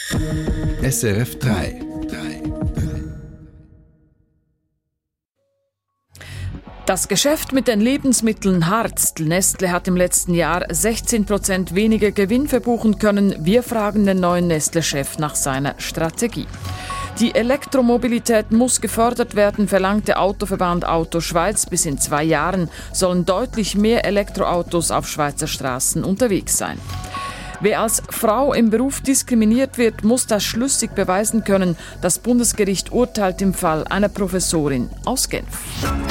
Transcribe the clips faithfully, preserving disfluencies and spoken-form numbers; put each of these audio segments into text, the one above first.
S R F drei. Das Geschäft mit den Lebensmitteln harzt. Nestle hat im letzten Jahr sechzehn Prozent weniger Gewinn verbuchen können. Wir fragen den neuen Nestle-Chef nach seiner Strategie. Die Elektromobilität muss gefördert werden, verlangt der Autoverband Auto Schweiz. Bis in zwei Jahren sollen deutlich mehr Elektroautos auf Schweizer Straßen unterwegs sein. Wer als Frau im Beruf diskriminiert wird, muss das schlüssig beweisen können. Das Bundesgericht urteilt im Fall einer Professorin aus Genf.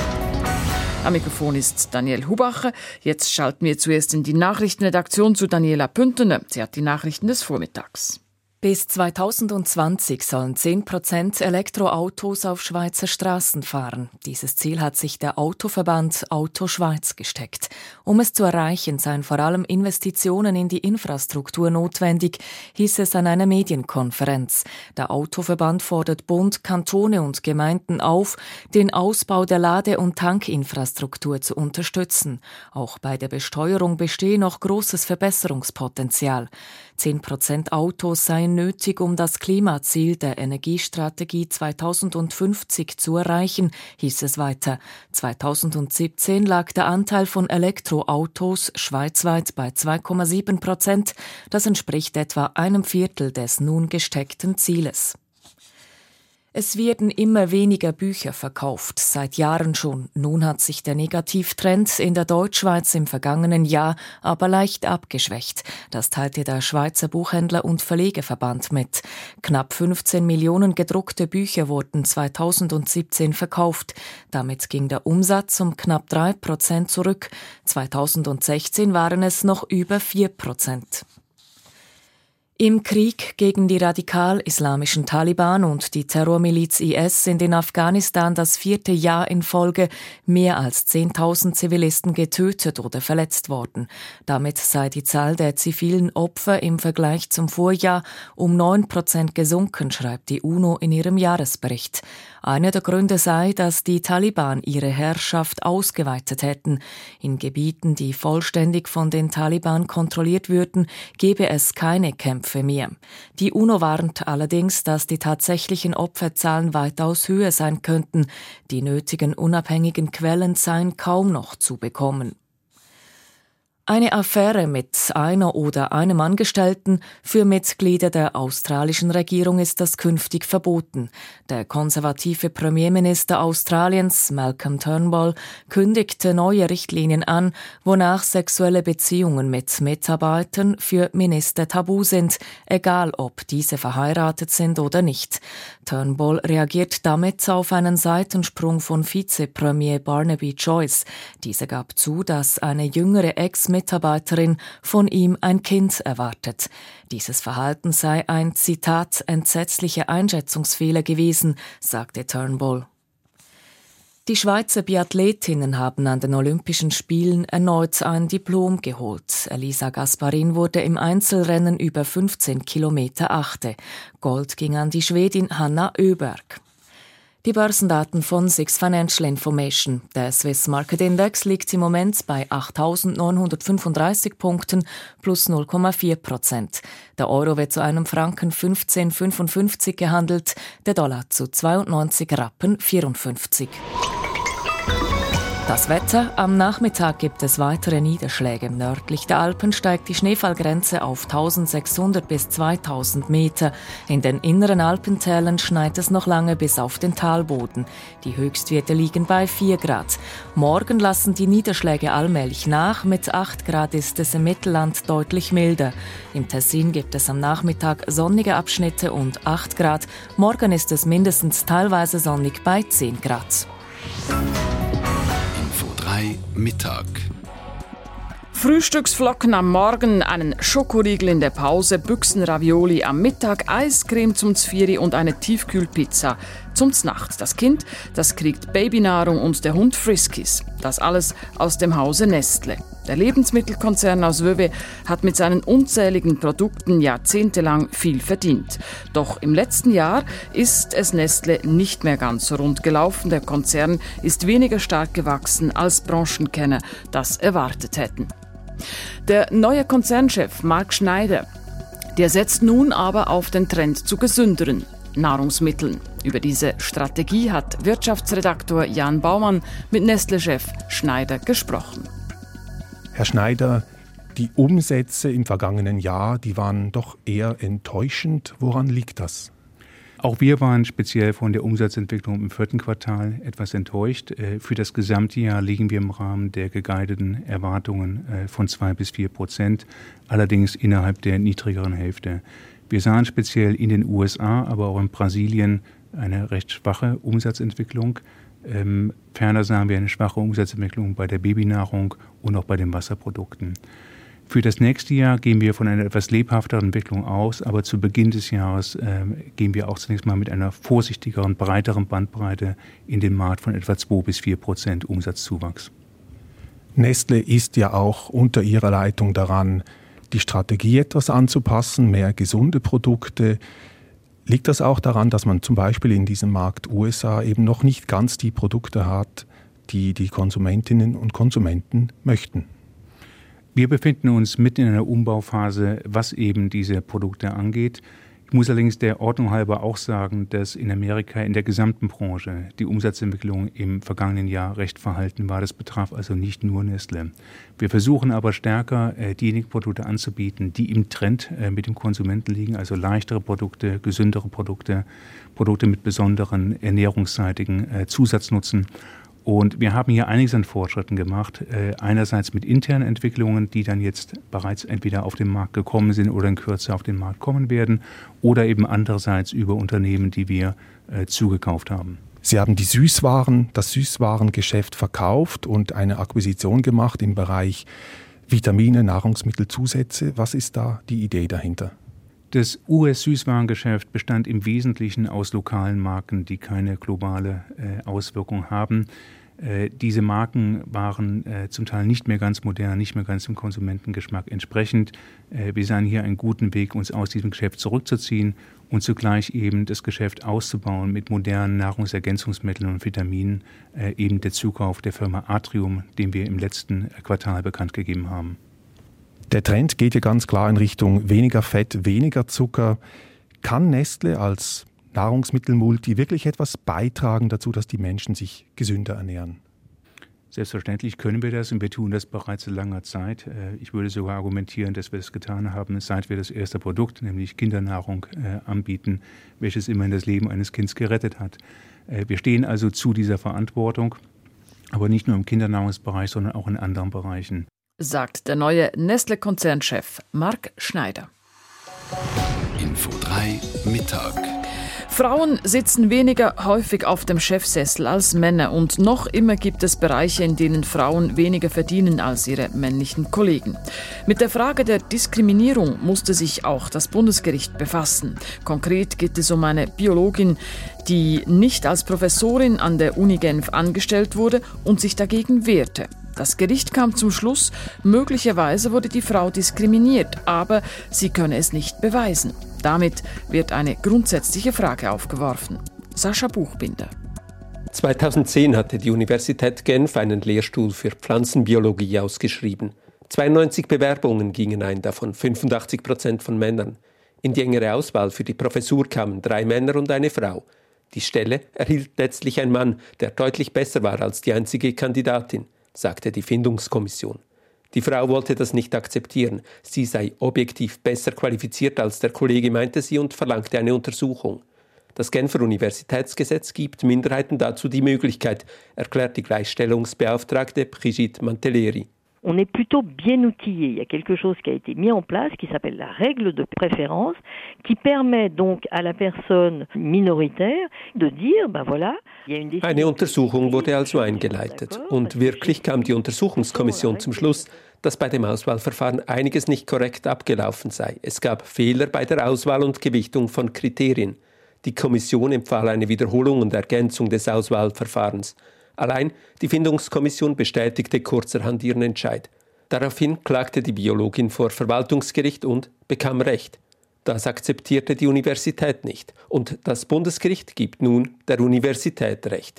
Am Mikrofon ist Daniel Hubacher. Jetzt schalten wir zuerst in die Nachrichtenredaktion zu Daniela Püntener. Sie hat die Nachrichten des Vormittags. Bis zweitausendzwanzig sollen zehn Prozent Elektroautos auf Schweizer Straßen fahren. Dieses Ziel hat sich der Autoverband Auto Schweiz gesteckt. Um es zu erreichen, seien vor allem Investitionen in die Infrastruktur notwendig, hieß es an einer Medienkonferenz. Der Autoverband fordert Bund, Kantone und Gemeinden auf, den Ausbau der Lade- und Tankinfrastruktur zu unterstützen. Auch bei der Besteuerung bestehe noch großes Verbesserungspotenzial. zehn Prozent Autos seien nötig, um das Klimaziel der Energiestrategie zweitausendfünfzig zu erreichen, hieß es weiter. zweitausendsiebzehn lag der Anteil von Elektroautos schweizweit bei zwei Komma sieben Prozent. Das entspricht etwa einem Viertel des nun gesteckten Zieles. Es werden immer weniger Bücher verkauft, seit Jahren schon. Nun hat sich der Negativtrend in der Deutschschweiz im vergangenen Jahr aber leicht abgeschwächt. Das teilte der Schweizer Buchhändler- und Verlegerverband mit. Knapp fünfzehn Millionen gedruckte Bücher wurden zweitausendsiebzehn verkauft. Damit ging der Umsatz um knapp drei Prozent zurück. zweitausendsechzehn waren es noch über vier Prozent. Im Krieg gegen die radikal-islamischen Taliban und die Terrormiliz I S sind in Afghanistan das vierte Jahr in Folge mehr als zehntausend Zivilisten getötet oder verletzt worden. Damit sei die Zahl der zivilen Opfer im Vergleich zum Vorjahr um neun Prozent gesunken, schreibt die UNO in ihrem Jahresbericht. Einer der Gründe sei, dass die Taliban ihre Herrschaft ausgeweitet hätten. In Gebieten, die vollständig von den Taliban kontrolliert würden, gebe es keine Kämpfe mehr. Die UNO warnt allerdings, dass die tatsächlichen Opferzahlen weitaus höher sein könnten. Die nötigen unabhängigen Quellen seien kaum noch zu bekommen. Eine Affäre mit einer oder einem Angestellten für Mitglieder der australischen Regierung ist das künftig verboten. Der konservative Premierminister Australiens, Malcolm Turnbull, kündigte neue Richtlinien an, wonach sexuelle Beziehungen mit Mitarbeitern für Minister tabu sind, egal ob diese verheiratet sind oder nicht. Turnbull reagiert damit auf einen Seitensprung von Vizepremier Barnaby Joyce. Dieser gab zu, dass eine jüngere Ex- Mitarbeiterin von ihm ein Kind erwartet. Dieses Verhalten sei ein, Zitat, entsetzlicher Einschätzungsfehler gewesen, sagte Turnbull. Die Schweizer Biathletinnen haben an den Olympischen Spielen erneut ein Diplom geholt. Elisa Gasparin wurde im Einzelrennen über fünfzehn Kilometer Achte. Gold ging an die Schwedin Hanna Öberg. Die Börsendaten von Six Financial Information. Der Swiss Market Index liegt im Moment bei achttausendneunhundertfünfunddreißig Punkten plus null Komma vier Prozent. Der Euro wird zu einem Franken fünfzehn Komma fünfundfünfzig gehandelt, der Dollar zu zweiundneunzig Rappen vierundfünfzig. Das Wetter. Am Nachmittag gibt es weitere Niederschläge. Nördlich der Alpen steigt die Schneefallgrenze auf eintausendsechshundert bis zweitausend Meter. In den inneren Alpentälern schneit es noch lange bis auf den Talboden. Die Höchstwerte liegen bei vier Grad. Morgen lassen die Niederschläge allmählich nach. Mit acht Grad ist es im Mittelland deutlich milder. Im Tessin gibt es am Nachmittag sonnige Abschnitte und acht Grad. Morgen ist es mindestens teilweise sonnig bei zehn Grad. Mittag. Frühstücksflocken am Morgen, einen Schokoriegel in der Pause, Büchsenravioli am Mittag, Eiscreme zum Zvieri und eine Tiefkühlpizza zum Znacht. Das Kind, das kriegt Babynahrung und der Hund Friskies. Das alles aus dem Hause Nestle. Der Lebensmittelkonzern aus Vevey hat mit seinen unzähligen Produkten jahrzehntelang viel verdient. Doch im letzten Jahr ist es Nestle nicht mehr ganz so rund gelaufen. Der Konzern ist weniger stark gewachsen, als Branchenkenner das erwartet hätten. Der neue Konzernchef Mark Schneider, Der setzt nun aber auf den Trend zu gesünderen Nahrungsmitteln. Über diese Strategie hat Wirtschaftsredaktor Jan Baumann mit Nestlé-Chef Schneider gesprochen. Herr Schneider, die Umsätze im vergangenen Jahr, die waren doch eher enttäuschend. Woran liegt das? Auch wir waren speziell von der Umsatzentwicklung im vierten Quartal etwas enttäuscht. Für das gesamte Jahr liegen wir im Rahmen der geguideten Erwartungen von zwei bis vier Prozent, allerdings innerhalb der niedrigeren Hälfte. Wir sahen speziell in den U S A, aber auch in Brasilien eine recht schwache Umsatzentwicklung. Ähm, ferner sahen wir eine schwache Umsatzentwicklung bei der Babynahrung und auch bei den Wasserprodukten. Für das nächste Jahr gehen wir von einer etwas lebhafteren Entwicklung aus, aber zu Beginn des Jahres äh, gehen wir auch zunächst mal mit einer vorsichtigeren, breiteren Bandbreite in den Markt von etwa zwei bis vier Prozent Umsatzzuwachs. Nestlé ist ja auch unter Ihrer Leitung daran, die Strategie etwas anzupassen, mehr gesunde Produkte. Liegt das auch daran, dass man zum Beispiel in diesem Markt U S A eben noch nicht ganz die Produkte hat, die die Konsumentinnen und Konsumenten möchten? Wir befinden uns mitten in einer Umbauphase, was eben diese Produkte angeht. Ich muss allerdings der Ordnung halber auch sagen, dass in Amerika in der gesamten Branche die Umsatzentwicklung im vergangenen Jahr recht verhalten war. Das betraf also nicht nur Nestlé. Wir versuchen aber stärker, diejenigen Produkte anzubieten, die im Trend mit dem Konsumenten liegen, also leichtere Produkte, gesündere Produkte, Produkte mit besonderen ernährungsseitigen Zusatznutzen. Und wir haben hier einiges an Fortschritten gemacht. Äh, einerseits mit internen Entwicklungen, die dann jetzt bereits entweder auf den Markt gekommen sind oder in Kürze auf den Markt kommen werden. Oder eben andererseits über Unternehmen, die wir äh, zugekauft haben. Sie haben die Süßwaren, das Süßwarengeschäft verkauft und eine Akquisition gemacht im Bereich Vitamine, Nahrungsmittelzusätze. Was ist da die Idee dahinter? Das U S-Süßwarengeschäft bestand im Wesentlichen aus lokalen Marken, die keine globale äh, Auswirkung haben. Äh, diese Marken waren äh, zum Teil nicht mehr ganz modern, nicht mehr ganz dem Konsumentengeschmack entsprechend. Äh, wir sahen hier einen guten Weg, uns aus diesem Geschäft zurückzuziehen und zugleich eben das Geschäft auszubauen mit modernen Nahrungsergänzungsmitteln und Vitaminen, äh, eben der Zukauf der Firma Atrium, den wir im letzten Quartal bekannt gegeben haben. Der Trend geht ja ganz klar in Richtung weniger Fett, weniger Zucker. Kann Nestlé als Nahrungsmittelmulti wirklich etwas beitragen dazu, dass die Menschen sich gesünder ernähren? Selbstverständlich können wir das und wir tun das bereits seit langer Zeit. Ich würde sogar argumentieren, dass wir das getan haben, seit wir das erste Produkt, nämlich Kindernahrung, anbieten, welches immerhin das Leben eines Kindes gerettet hat. Wir stehen also zu dieser Verantwortung, aber nicht nur im Kindernahrungsbereich, sondern auch in anderen Bereichen. Sagt der neue Nestlé-Konzernchef Marc Schneider. Info drei Mittag. Frauen sitzen weniger häufig auf dem Chefsessel als Männer und noch immer gibt es Bereiche, in denen Frauen weniger verdienen als ihre männlichen Kollegen. Mit der Frage der Diskriminierung musste sich auch das Bundesgericht befassen. Konkret geht es um eine Biologin, die nicht als Professorin an der Uni Genf angestellt wurde und sich dagegen wehrte. Das Gericht kam zum Schluss, möglicherweise wurde die Frau diskriminiert, aber sie könne es nicht beweisen. Damit wird eine grundsätzliche Frage aufgeworfen. Sascha Buchbinder. zweitausendzehn hatte die Universität Genf einen Lehrstuhl für Pflanzenbiologie ausgeschrieben. zweiundneunzig Bewerbungen gingen ein, davon fünfundachtzig Prozent von Männern. In die engere Auswahl für die Professur kamen drei Männer und eine Frau. Die Stelle erhielt letztlich ein Mann, der deutlich besser war als die einzige Kandidatin, sagte die Findungskommission. Die Frau wollte das nicht akzeptieren. Sie sei objektiv besser qualifiziert als der Kollege, meinte sie, und verlangte eine Untersuchung. Das Genfer Universitätsgesetz gibt Minderheiten dazu die Möglichkeit, erklärt die Gleichstellungsbeauftragte Brigitte Manteleri. On est plutôt bien outillé. Il y a quelque chose qui a été mis en place qui s'appelle la règle de préférence, qui permet donc à la personne minoritaire de dire, ben voilà, il y a une décision. Eine Untersuchung wurde also eingeleitet und wirklich kam die Untersuchungskommission zum Schluss, dass bei dem Auswahlverfahren einiges nicht korrekt abgelaufen sei. Es gab Fehler bei der Auswahl und Gewichtung von Kriterien. Die Kommission empfahl eine Wiederholung und Ergänzung des Auswahlverfahrens. Allein die Findungskommission bestätigte kurzerhand ihren Entscheid. Daraufhin klagte die Biologin vor Verwaltungsgericht und bekam Recht. Das akzeptierte die Universität nicht. Und das Bundesgericht gibt nun der Universität Recht.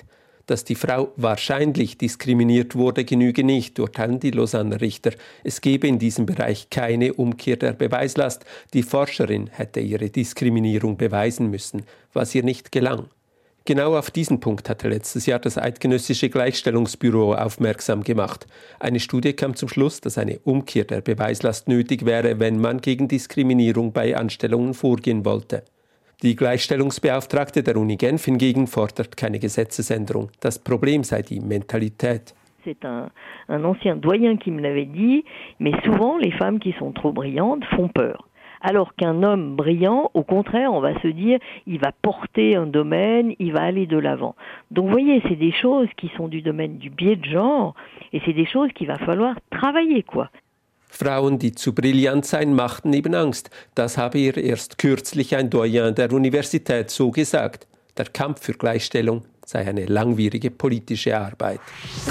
Dass die Frau wahrscheinlich diskriminiert wurde, genüge nicht, urteilen die Lausanner Richter. Es gebe in diesem Bereich keine Umkehr der Beweislast. Die Forscherin hätte ihre Diskriminierung beweisen müssen, was ihr nicht gelang. Genau auf diesen Punkt hatte letztes Jahr das Eidgenössische Gleichstellungsbüro aufmerksam gemacht. Eine Studie kam zum Schluss, dass eine Umkehr der Beweislast nötig wäre, wenn man gegen Diskriminierung bei Anstellungen vorgehen wollte. Die Gleichstellungsbeauftragte der Uni Genf hingegen fordert keine Gesetzesänderung. Das Problem sei die Mentalität. C'est un, un ancien doyen qui me l'avait dit, mais souvent les femmes qui sont trop brillantes font peur. Alors qu'un homme brillant, au contraire, on va se dire, il va porter un domaine, il va aller de l'avant. Donc vous voyez, c'est des choses qui sont du domaine du biais de genre et c'est des choses qu'il va falloir travailler, quoi. Frauen, die zu brillant seien, machten eben Angst. Das habe ihr erst kürzlich ein Doyen der Universität so gesagt. Der Kampf für Gleichstellung sei eine langwierige politische Arbeit.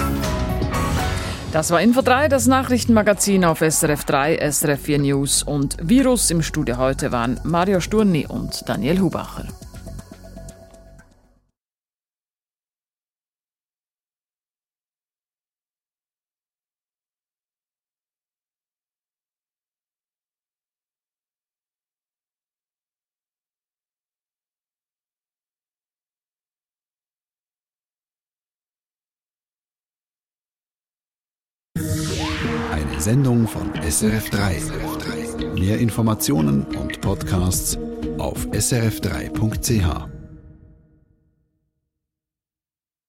Das war Info drei, das Nachrichtenmagazin auf S R F drei, S R F vier News und Virus. Im Studio heute waren Mario Sturni und Daniel Hubacher. Eine Sendung von S R F drei. Mehr Informationen und Podcasts auf s r f drei punkt c h.